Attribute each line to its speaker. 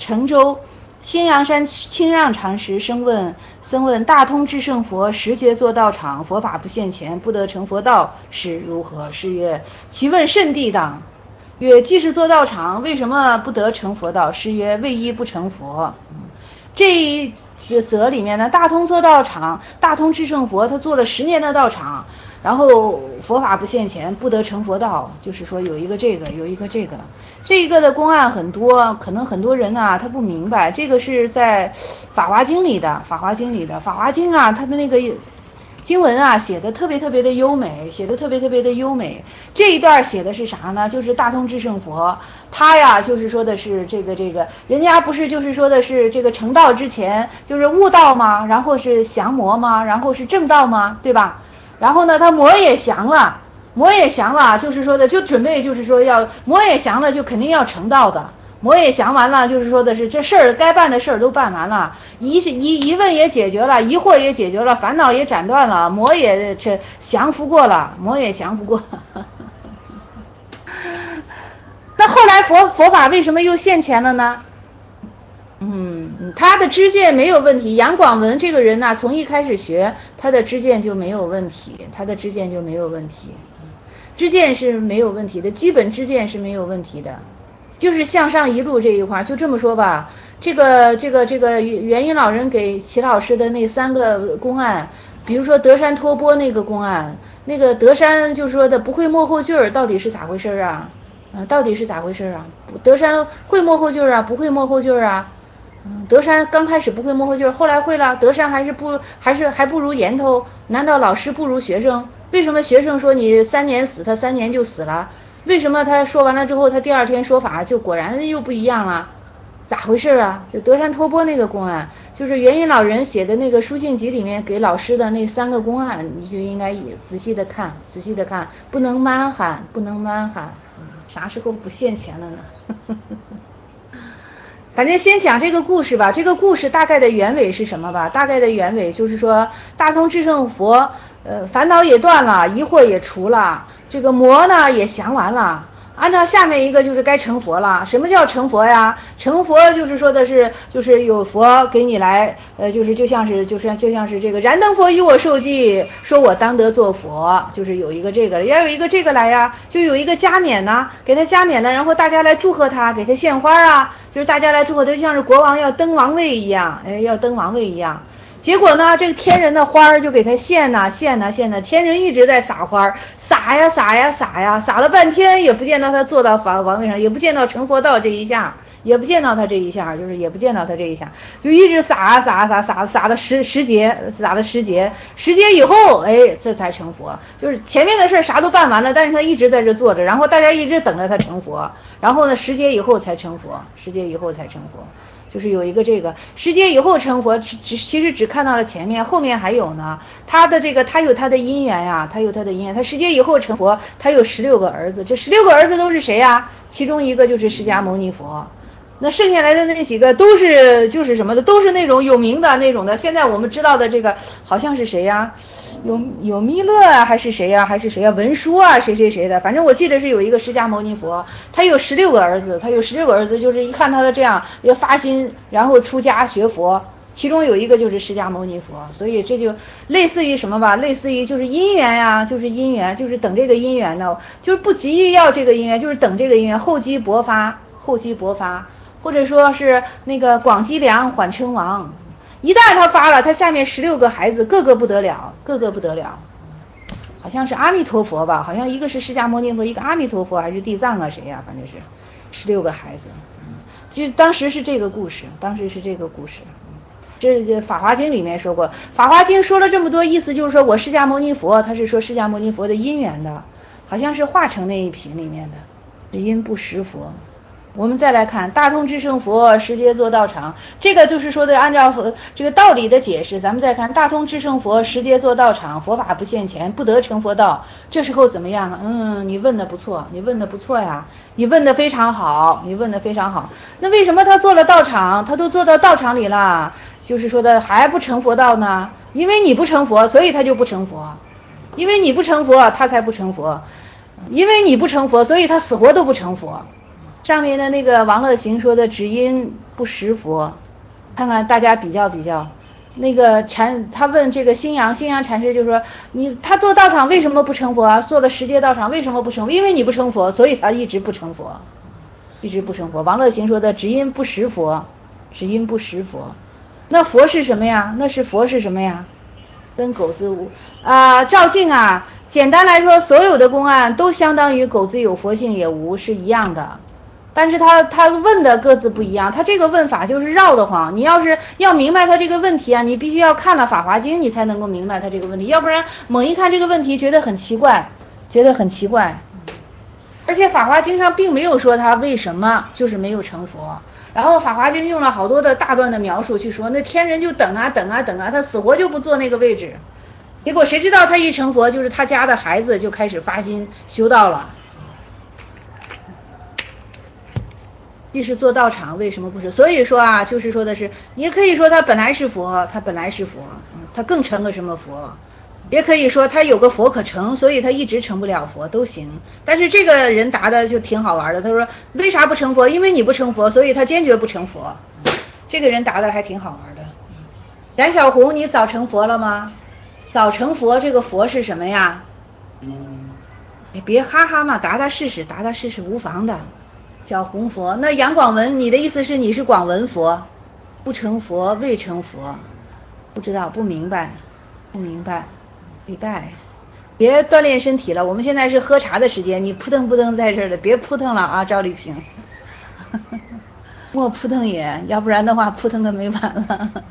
Speaker 1: 成州新阳山清让禅师僧问大通智胜佛时节作道场，佛法不现前，不得成佛道，是如何？是曰：其问甚地当。曰：既是作道场，为什么不得成佛道？是曰：为一不成佛。这一则里面呢，大通做道场，大通智胜佛他做了10年的道场，然后佛法不现前，不得成佛道，就是说有一个这个的公案很多，可能很多人啊他不明白，这个是在法华经里的，法华经啊，它的那个经文啊写的特别的优美，这一段写的是啥呢？就是大通智胜佛他呀就是说的是这个人家不是就是说的是这个成道之前就是悟道吗？然后是降魔吗？然后是正道吗？对吧？然后呢他魔也降了，就是说的就准备就是说要魔也降了，就肯定要成道的。魔也降完了，就是说的是这事儿该办的事儿都办完了，疑问也解决了，疑惑也解决了，烦恼也斩断了，魔也降服过了。那后来佛法为什么又现前了呢？他的知见没有问题。杨广文这个人呢，从一开始学，他的知见就没有问题，知见是没有问题的，基本知见是没有问题的。就是向上一路这一块，就这么说吧。这个元音老人给齐老师的那3个公案，比如说德山托钵那个公案，那个德山就说的不会幕后句儿，到底是咋回事啊？德山会幕后句儿啊，不会幕后句儿啊？德山刚开始不会幕后句儿，后来会了。德山还不如源头，难道老师不如学生？为什么学生说你3年死，他3年就死了？为什么他说完了之后，他第2天说法就果然又不一样了？咋回事啊？就德山托钵那个公案，就是元音老人写的那个书信集里面给老师的那3个公案，你就应该仔细的看，不能蛮喊。啥时候不现前了呢？反正先讲这个故事吧。这个故事大概的原委是什么吧？大概的原委就是说，大通智胜佛烦恼也断了，疑惑也除了，这个魔呢也降完了。按照下面一个就是该成佛了。什么叫成佛呀？成佛就是说的是就是有佛给你来就像是这个燃灯佛与我受记，说我当得做佛，就是有一个这个，要有一个这个来呀，就有一个加冕呢，给他加冕了，然后大家来祝贺他，给他献花啊，就是大家来祝贺他，就像是国王要登王位一样，结果呢，这个天人的花就给他献呐，天人一直在撒花，撒了半天也不见到他坐到王位上，也不见到成佛道这一下，就一直撒了十节以后，这才成佛。就是前面的事啥都办完了，但是他一直在这坐着，然后大家一直等着他成佛，然后呢10节以后才成佛，就是有一个这个10节以后成佛，其实只看到了前面，后面还有呢。他有他的因缘呀，他10节以后成佛，他有16个儿子，这16个儿子都是谁呀？其中一个就是释迦牟尼佛。那剩下来的那几个都是就是什么的，都是那种有名的那种的。现在我们知道的这个好像是谁呀？有弥勒啊，还是谁呀？文殊啊，谁的？反正我记得是有一个释迦牟尼佛，他有16个儿子，就是一看他的这样要发心，然后出家学佛，其中有一个就是释迦牟尼佛。所以这就类似于什么吧？类似于就是因缘呀，就是等这个因缘呢，就是不急于要这个因缘，就是等这个因缘，厚积薄发，或者说是那个广积粮，缓称王。一旦他发了，他下面16个孩子个个不得了，好像是阿弥陀佛吧，好像一个是释迦牟尼佛，一个阿弥陀佛，还是地藏啊谁呀，反正是16个孩子。其实当时是这个故事。这法华经里面说过，法华经说了这么多，意思就是说我释迦牟尼佛，他是说释迦牟尼佛的因缘的，好像是化成那一品里面的因不识佛。我们再来看大通智胜佛时节作道场，这个就是说的按照这个道理的解释。咱们再看大通智胜佛时节作道场，佛法不现前，不得成佛道，这时候怎么样呢？你问的不错呀，你问的非常好。那为什么他做了道场，他都做到道场里了，就是说的还不成佛道呢？因为你不成佛，所以他就不成佛，因为你不成佛，他才不成佛，因为你不成佛，所以他死活都不成佛。上面的那个王乐行说的只因不识佛，看看大家比较比较。那个他问这个新阳禅师就说，他做道场为什么不成佛啊？做了10届道场为什么不成佛？因为你不成佛，所以他一直不成佛，一直不成佛。王乐行说的只因不识佛，只因不识佛。那佛是什么呀？佛是什么呀？跟狗子无照镜啊，简单来说，所有的公案都相当于狗子有佛性也无是一样的。但是他问的各自不一样，他这个问法就是绕得慌。你要是要明白他这个问题啊，你必须要看了《法华经》，你才能够明白他这个问题，要不然猛一看这个问题觉得很奇怪。而且《法华经》上并没有说他为什么就是没有成佛，然后《法华经》用了好多的大段的描述去说，那天人就等啊，他死活就不坐那个位置，结果谁知道他一成佛，就是他家的孩子就开始发心修道了。即是做道场为什么不是？所以说啊，就是说的是，也可以说他本来是佛，他更成个什么佛，也可以说他有个佛可成，所以他一直成不了佛都行。但是这个人答的就挺好玩的，他说为啥不成佛？因为你不成佛，所以他坚决不成佛。这个人答的还挺好玩的。冉小红，你早成佛了吗？早成佛，这个佛是什么呀？你别哈哈嘛，答试试无妨的。小红佛，那杨广文，你的意思是你是广文佛？不成佛，未成佛，不知道，不明白，礼拜，别锻炼身体了，我们现在是喝茶的时间，你扑腾在这儿的，别扑腾了啊，赵丽萍，莫扑腾也，要不然的话扑腾个没完了。